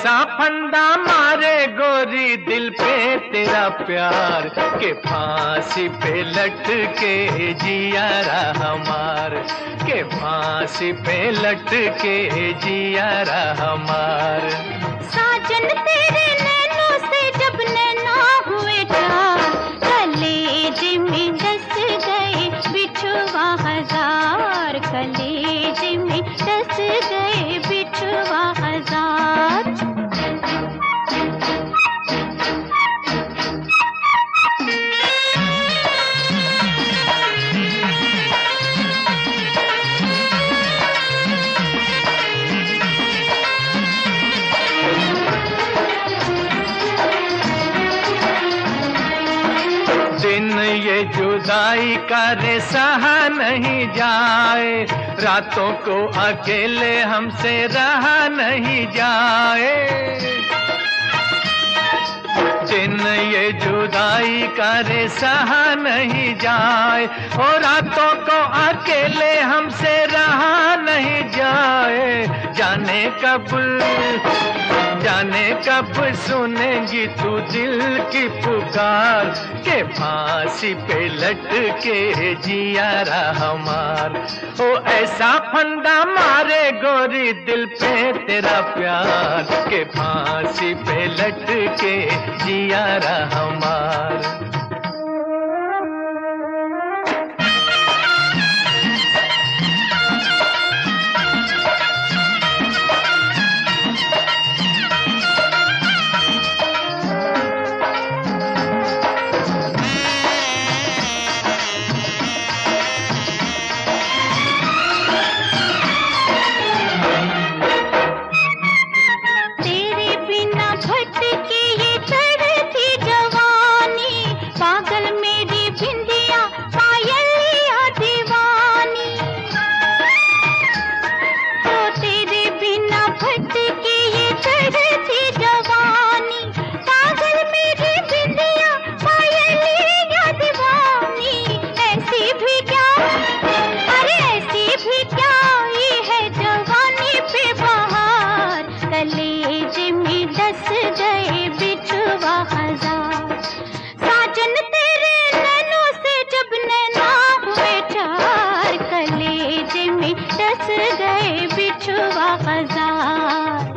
ऐसा फंदा मारे गोरी दिल पे तेरा प्यार के फांसी पे लटके जियारा हमार, के फांसी पे लटके जियारा हमार। साजन तेरे नैनों से जब नैना हुए चार, कलेज में डस गए बिछुआ हजार, कलेज में डस गए बिछुआ हजार। दिन ये जुदाई का रे सहा नहीं जाए, रातों को अकेले हमसे रहा नहीं जाए। दिन ये जुदाई का रे सहा नहीं जाए, और रातों को अकेले हमसे रहा नहीं जाए। जाने कब सुनेंगी तू दिल की पुकार, के फांसी पे लटके जियारा हमार। ओ ऐसा फंदा मारे गोरी दिल पे तेरा प्यार, के फांसी पे लटके जियारा हमार। डस गए बिछुआ हजार।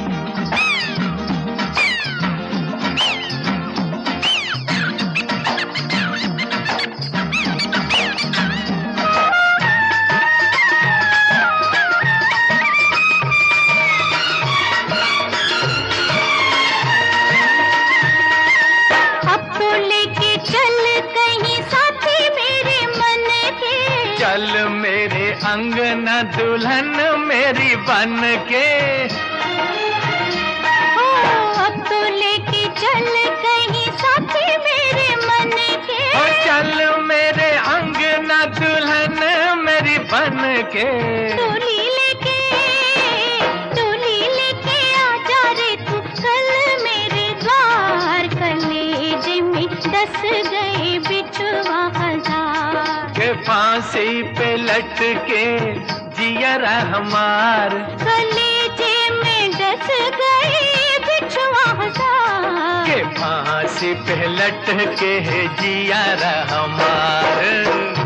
अब तो लेके चल कहीं साथी मेरे मन के, चल मेरे अंगना दुल्हन मेरी बन के। ओ अब तो लेके चल कहीं साथी मेरे मन के, ओ चल मेरे अंगना दुल्हन मेरी बन के। डोली लेके आ जा रे तू कल मेरे द्वार, कलेज में डस गए बिछुआ हजार। के फांसी पे लटके जियरा हमार, कलेजे में डस गए बिछुआ हजार। के फांसी पे लटके जियरा हमार।